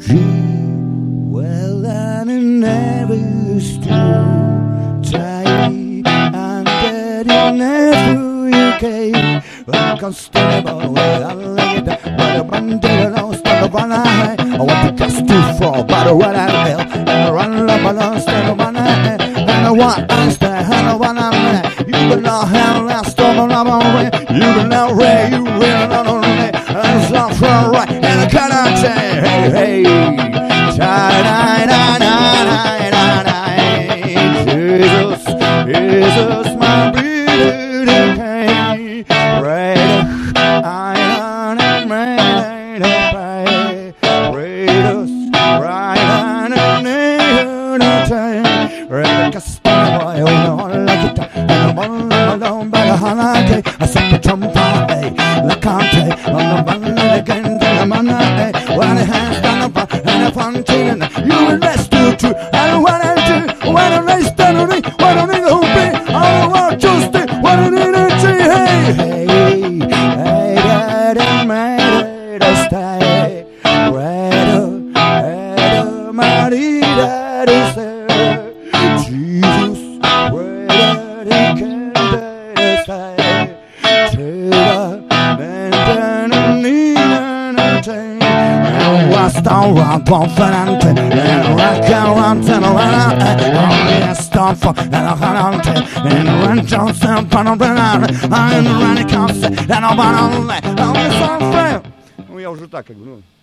Well, I never stood tight and getting through your cave. I'm constable, well, I lay it, but I'm under the nose, but the one I want to just to fall, but what I will, and run up along, stand up on and I want to stand, and I want to you will not have last storm on my way, you will not ray, you will not only, and it's not from right, and I cannot say, hey, hey, Jesus, Jesus, my bleeding pain, right, I am ready to pay, Jesus, right, and I time, ready to start, I don't like it, and I'm all alone by the holiday, I set the trump on, the country, on the one again, the money, when it has done up, and a fountain, you will rest you true, I don't want to do, when I race down the ring, when I need to be, I don't want to stay, when I need to see, hey, hey, hey, that made it stay, red, mighty, that is there, Jesus, red, he can stay, till the need and was down round confident and rock around and around and stop for and a hunt and run Johnson Panabrana and run a concert and a banana on the sun. Я уже так как бы, ну.